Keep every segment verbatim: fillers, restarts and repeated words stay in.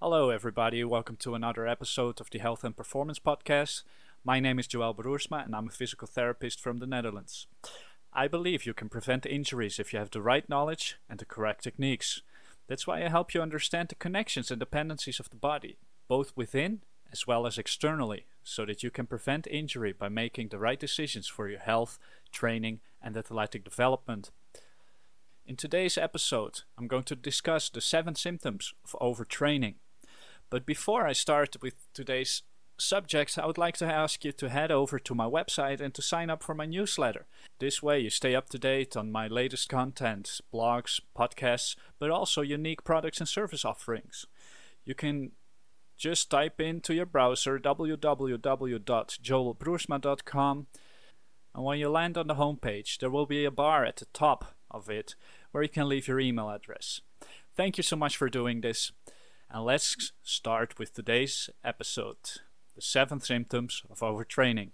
Hello, everybody. Welcome to another episode of the Health and Performance Podcast. My name is Joël Broersma, and I'm a physical therapist from the Netherlands. I believe you can prevent injuries if you have the right knowledge and the correct techniques. That's why I help you understand the connections and dependencies of the body, both within as well as externally, so that you can prevent injury by making the right decisions for your health, training, and athletic development. In today's episode, I'm going to discuss the seven symptoms of overtraining. But before I start with today's subjects, I would like to ask you to head over to my website and to sign up for my newsletter. This way you stay up to date on my latest content, blogs, podcasts, but also unique products and service offerings. You can just type into your browser w w w dot joel broersma dot com, and when you land on the homepage, there will be a bar at the top of it where you can leave your email address. Thank you so much for doing this, and let's start with today's episode, the seven symptoms of overtraining.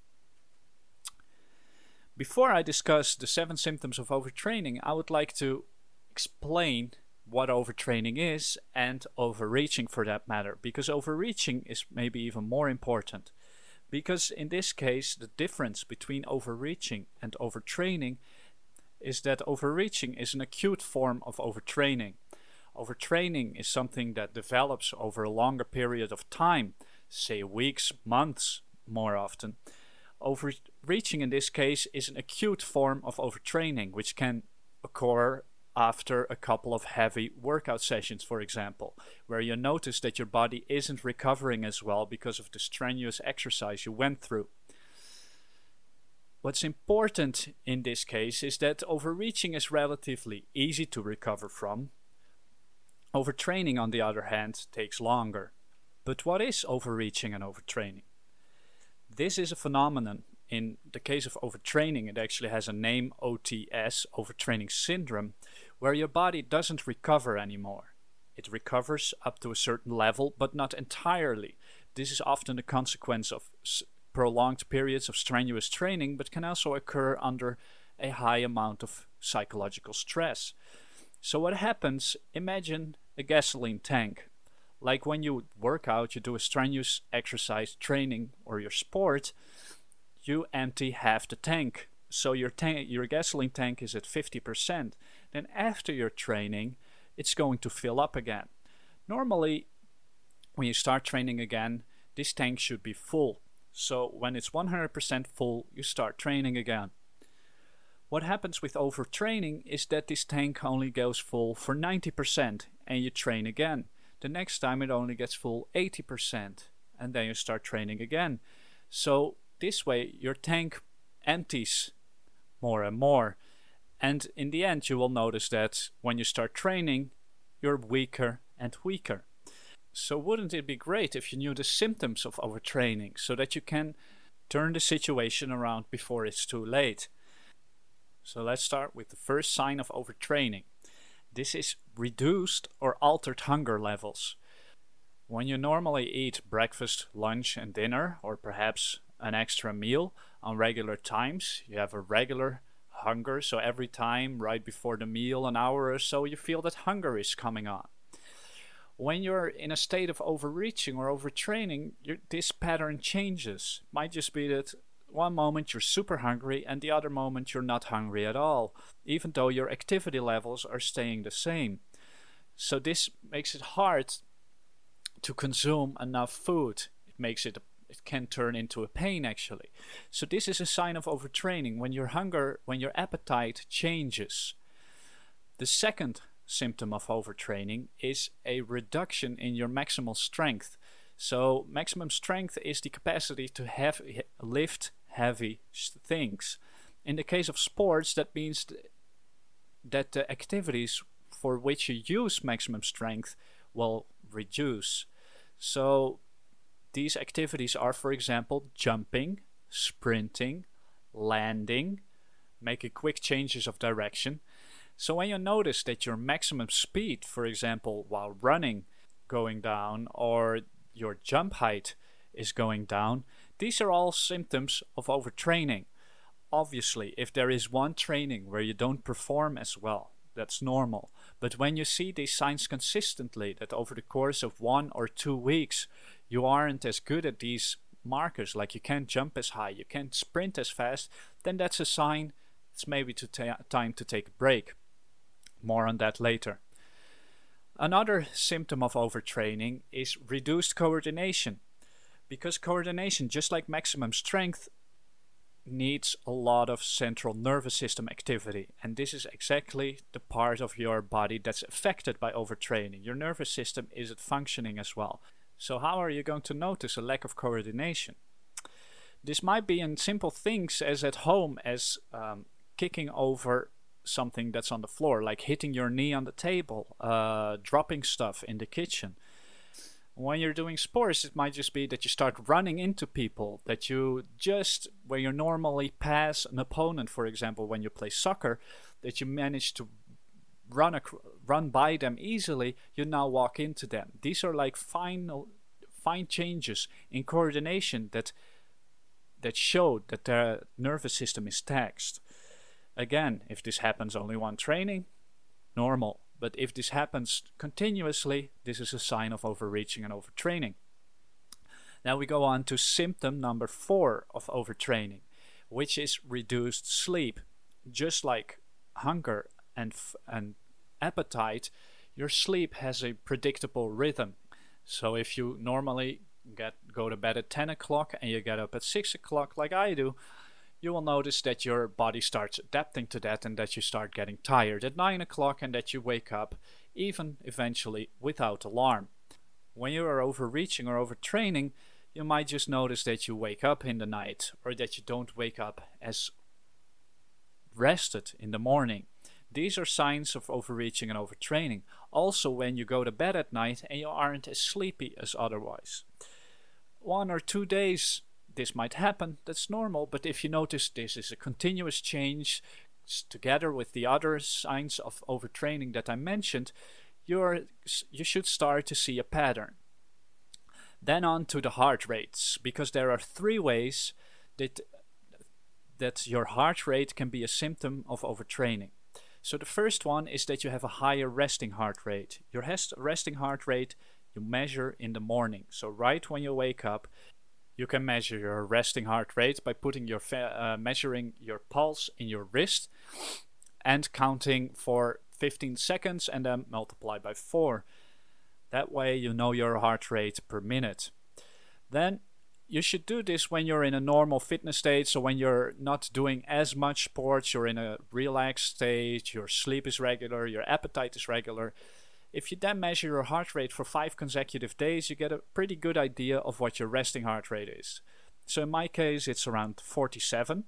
Before I discuss the seven symptoms of overtraining, I would like to explain what overtraining is and overreaching for that matter, because overreaching is maybe even more important. Because in this case, the difference between overreaching and overtraining is that overreaching is an acute form of overtraining. Overtraining is something that develops over a longer period of time, say weeks, months, more often. Overreaching in this case is an acute form of overtraining, which can occur after a couple of heavy workout sessions, for example, where you notice that your body isn't recovering as well because of the strenuous exercise you went through. What's important in this case is that overreaching is relatively easy to recover from. Overtraining, on the other hand, takes longer. But what is overreaching and overtraining? This is a phenomenon. In the case of overtraining, it actually has a name, O T S, overtraining syndrome, where your body doesn't recover anymore. It recovers up to a certain level, but not entirely. This is often a consequence of prolonged periods of strenuous training, but can also occur under a high amount of psychological stress. So what happens, imagine a gasoline tank. Like when you work out, you do a strenuous exercise, training, or your sport, you empty half the tank. So your tank, your gasoline tank is at fifty percent. Then after your training, it's going to fill up again. Normally, when you start training again, this tank should be full. So when it's one hundred percent full, you start training again. What happens with overtraining is that this tank only goes full for ninety percent and you train again. The next time it only gets full eighty percent and then you start training again. So this way your tank empties more and more. And in the end you will notice that when you start training, you're weaker and weaker. So wouldn't it be great if you knew the symptoms of overtraining so that you can turn the situation around before it's too late? So let's start with the first sign of overtraining. This is reduced or altered hunger levels. When you normally eat breakfast, lunch and dinner, or perhaps an extra meal on regular times, you have a regular hunger, so every time right before the meal, an hour or so, you feel that hunger is coming on. When you're in a state of overreaching or overtraining, this pattern changes. It might just be that one moment you're super hungry and the other moment you're not hungry at all, even though your activity levels are staying the same. So this makes it hard to consume enough food. It makes it, it can turn into a pain actually. So this is a sign of overtraining, when your hunger, when your appetite changes. The second symptom of overtraining is a reduction in your maximal strength. So maximum strength is the capacity to have lift heavy things. In the case of sports, that means th- that the activities for which you use maximum strength will reduce. So these activities are, for example, jumping, sprinting, landing, making quick changes of direction. So when you notice that your maximum speed, for example, while running, going down, or your jump height is going down, these are all symptoms of overtraining. Obviously, if there is one training where you don't perform as well, that's normal. But when you see these signs consistently, that over the course of one or two weeks, you aren't as good at these markers, like you can't jump as high, you can't sprint as fast, then that's a sign it's maybe to ta- time to take a break. More on that later. Another symptom of overtraining is reduced coordination, because coordination, just like maximum strength, needs a lot of central nervous system activity, and this is exactly the part of your body that's affected by overtraining. Your nervous system isn't functioning as well. So how are you going to notice a lack of coordination? This might be in simple things as at home, as um, kicking over something that's on the floor, like hitting your knee on the table, uh, dropping stuff in the kitchen. When you're doing sports, it might just be that you start running into people, that you just, where you normally pass an opponent, for example, when you play soccer, that you manage to run ac- run by them easily, you now walk into them. These are like final, fine changes in coordination that that show that their nervous system is taxed. Again, if this happens only one training, normal. But if this happens continuously, this is a sign of overreaching and overtraining. Now we go on to symptom number four of overtraining, which is reduced sleep. Just like hunger and f- and appetite, your sleep has a predictable rhythm. So if you normally get go to bed at ten o'clock and you get up at six o'clock like I do, you will notice that your body starts adapting to that, and that you start getting tired at nine o'clock, and that you wake up even eventually without alarm. When you are overreaching or overtraining, you might just notice that you wake up in the night, or that you don't wake up as rested in the morning. These are signs of overreaching and overtraining. Also, when you go to bed at night and you aren't as sleepy as otherwise. One or two days this might happen, that's normal, but if you notice this is a continuous change together with the other signs of overtraining that I mentioned, you're, you should start to see a pattern. Then on to the heart rates, because there are three ways that, that your heart rate can be a symptom of overtraining. So the first one is that you have a higher resting heart rate. Your resting heart rate you measure in the morning. So right when you wake up, you can measure your resting heart rate by putting your fa- uh, measuring your pulse in your wrist and counting for fifteen seconds and then multiply by four. That way you know your heart rate per minute. Then you should do this when you're in a normal fitness state, so when you're not doing as much sports, you're in a relaxed state, your sleep is regular, your appetite is regular. If you then measure your heart rate for five consecutive days, you get a pretty good idea of what your resting heart rate is. So in my case, it's around forty-seven,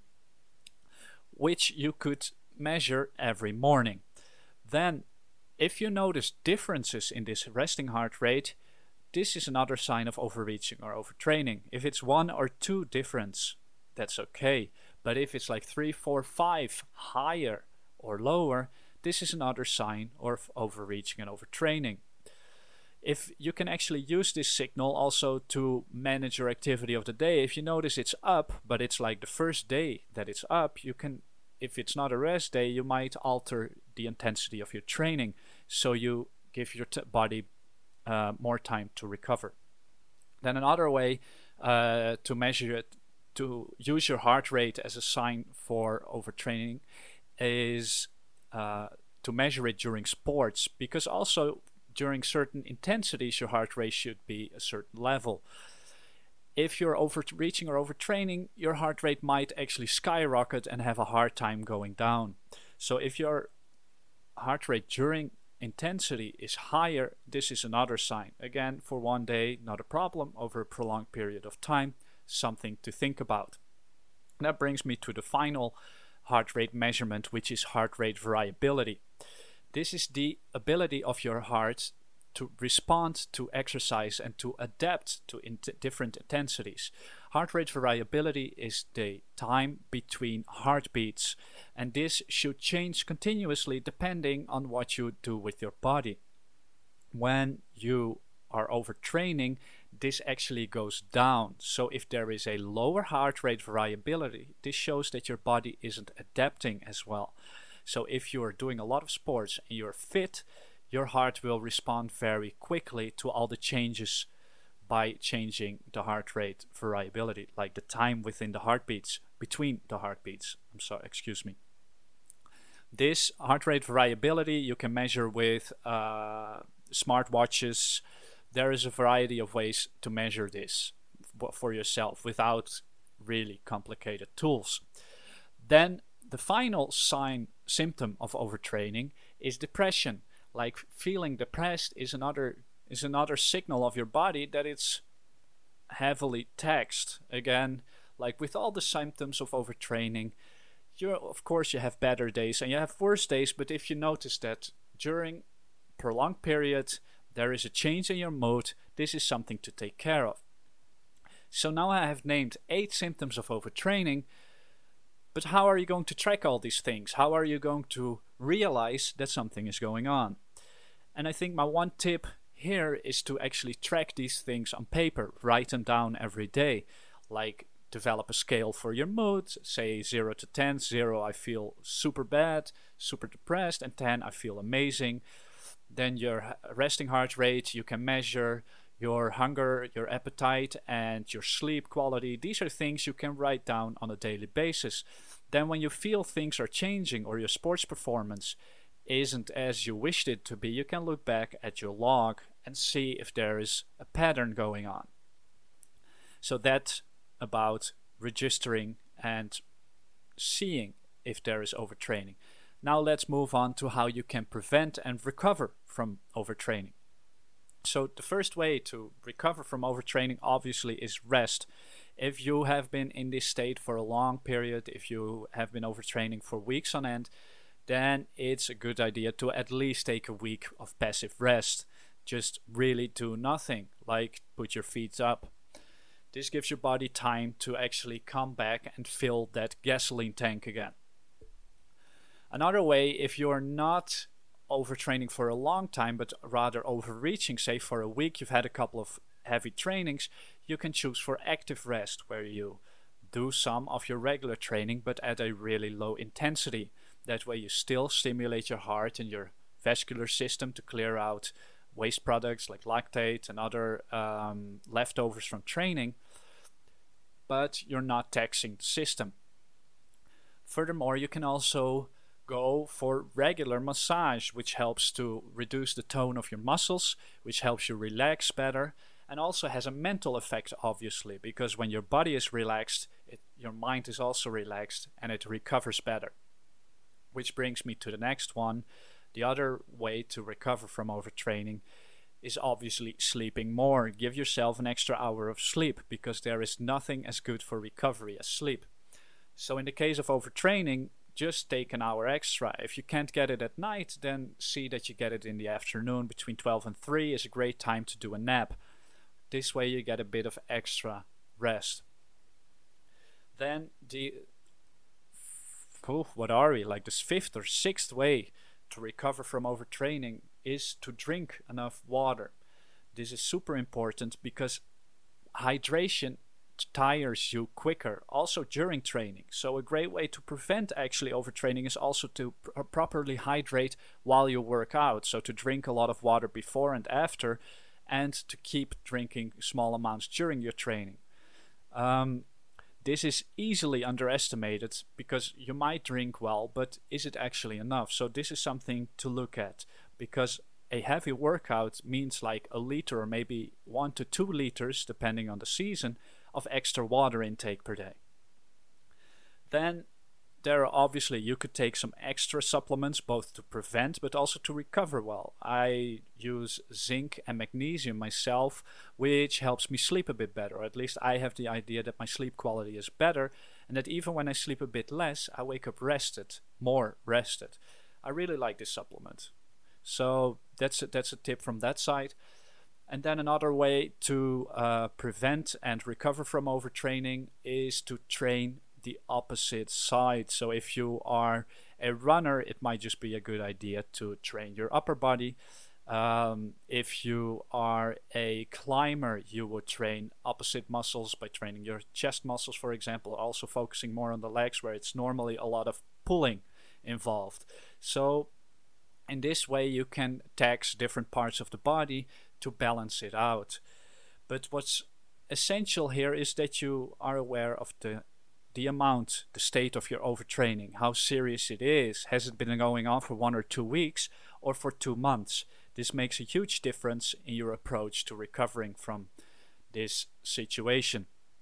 which you could measure every morning. Then, if you notice differences in this resting heart rate, this is another sign of overreaching or overtraining. If it's one or two difference, that's okay. But if it's like three, four, five higher or lower, this is another sign of overreaching and overtraining. If you can actually use this signal also to manage your activity of the day, if you notice it's up, but it's like the first day that it's up, you can, if it's not a rest day, you might alter the intensity of your training, so you give your t- body uh, more time to recover. Then another way uh, to measure it, to use your heart rate as a sign for overtraining, is Uh, to measure it during sports, because also during certain intensities your heart rate should be a certain level. If you're overreaching or overtraining, your heart rate might actually skyrocket and have a hard time going down. So if your heart rate during intensity is higher, this is another sign. Again, for one day, not a problem. Over a prolonged period of time, something to think about. And that brings me to the final heart rate measurement, which is heart rate variability. This is the ability of your heart to respond to exercise and to adapt to in- different intensities. Heart rate variability is the time between heartbeats, and this should change continuously depending on what you do with your body. When you are overtraining, this actually goes down. So if there is a lower heart rate variability, this shows that your body isn't adapting as well. So if you're doing a lot of sports and you're fit, your heart will respond very quickly to all the changes by changing the heart rate variability, like the time within the heartbeats, between the heartbeats. I'm sorry, excuse me. This heart rate variability you can measure with uh, smartwatches. There is a variety of ways to measure this for yourself without really complicated tools. Then the final sign, symptom of overtraining is depression. Like feeling depressed is another is another signal of your body that it's heavily taxed. Again, like with all the symptoms of overtraining, you of course you have better days and you have worse days, but if you notice that during prolonged period there is a change in your mood, this is something to take care of. So now I have named eight symptoms of overtraining, but how are you going to track all these things? How are you going to realize that something is going on? And I think my one tip here is to actually track these things on paper, write them down every day, like develop a scale for your mood, say zero to ten, zero I feel super bad, super depressed, and ten I feel amazing. Then your resting heart rate, you can measure your hunger, your appetite, and your sleep quality. These are things you can write down on a daily basis. Then when you feel things are changing or your sports performance isn't as you wished it to be, you can look back at your log and see if there is a pattern going on. So that's about registering and seeing if there is overtraining. Now let's move on to how you can prevent and recover from overtraining. So the first way to recover from overtraining obviously is rest. If you have been in this state for a long period, if you have been overtraining for weeks on end, then it's a good idea to at least take a week of passive rest. Just really do nothing, like put your feet up. This gives your body time to actually come back and fill that gasoline tank again. Another way, if you're not overtraining for a long time, but rather overreaching, say for a week, you've had a couple of heavy trainings, you can choose for active rest, where you do some of your regular training, but at a really low intensity. That way you still stimulate your heart and your vascular system to clear out waste products like lactate and other um, leftovers from training, but you're not taxing the system. Furthermore, you can also go for regular massage, which helps to reduce the tone of your muscles, which helps you relax better, and also has a mental effect, obviously, because when your body is relaxed, it, your mind is also relaxed and it recovers better. Which brings me to the next one. The other way to recover from overtraining is obviously sleeping more. Give yourself an extra hour of sleep, because there is nothing as good for recovery as sleep. So in the case of overtraining, just take an hour extra. If you can't get it at night, then see that you get it in the afternoon. Between twelve and three is a great time to do a nap. This way you get a bit of extra rest. Then the oh, what are we? Like this fifth or sixth way to recover from overtraining is to drink enough water. This is super important because hydration tires you quicker, also during training. So a great way to prevent actually overtraining is also to pr- properly hydrate while you work out. So to drink a lot of water before and after, and to keep drinking small amounts during your training. Um, This is easily underestimated because you might drink well, but is it actually enough? So this is something to look at, because a heavy workout means like a liter or maybe one to two liters, depending on the season, of extra water intake per day. Then there are obviously, you could take some extra supplements both to prevent but also to recover well. I use zinc and magnesium myself, which helps me sleep a bit better. Or at least I have the idea that my sleep quality is better, and that even when I sleep a bit less, I wake up rested, more rested. I really like this supplement. So that's a, that's a tip from that side. And then another way to uh, prevent and recover from overtraining is to train the opposite side. So if you are a runner, it might just be a good idea to train your upper body. Um, if you are a climber, you would train opposite muscles by training your chest muscles, for example, also focusing more on the legs, where it's normally a lot of pulling involved. So in this way you can tax different parts of the body to balance it out. But what's essential here is that you are aware of the the amount, the state of your overtraining, how serious it is. Has it been going on for one or two weeks or for two months? This makes a huge difference in your approach to recovering from this situation.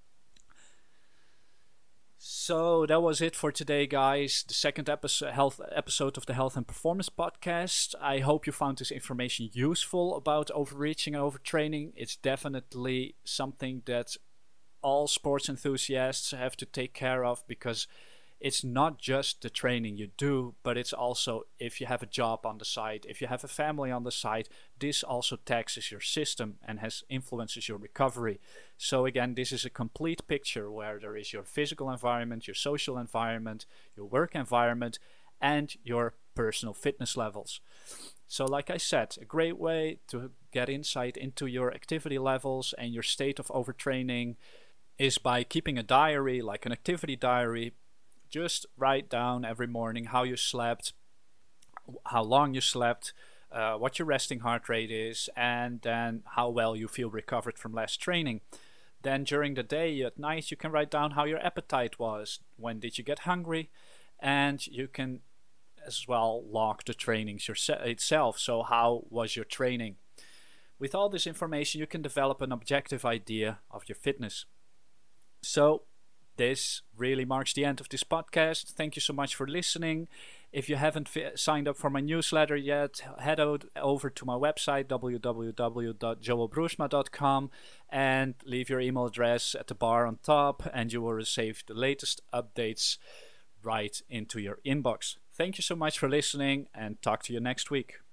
So that was it for today, guys. The second episode, health episode of the Health and Performance Podcast. I hope you found this information useful about overreaching and overtraining. It's definitely something that all sports enthusiasts have to take care of, because it's not just the training you do, but it's also if you have a job on the side, if you have a family on the side, this also taxes your system and has influences your recovery. So again, this is a complete picture where there is your physical environment, your social environment, your work environment, and your personal fitness levels. So like I said, a great way to get insight into your activity levels and your state of overtraining is by keeping a diary, like an activity diary. Just write down every morning how you slept, how long you slept, uh, what your resting heart rate is, and then how well you feel recovered from last training. Then during the day, at night, you can write down how your appetite was. When did you get hungry? And you can as well log the trainings yourse- itself. So how was your training? With all this information, you can develop an objective idea of your fitness. So this really marks the end of this podcast. Thank you so much for listening. If you haven't fi- signed up for my newsletter yet, head out over to my website, w w w dot joel broersma dot com, and leave your email address at the bar on top, and you will receive the latest updates right into your inbox. Thank you so much for listening, and talk to you next week.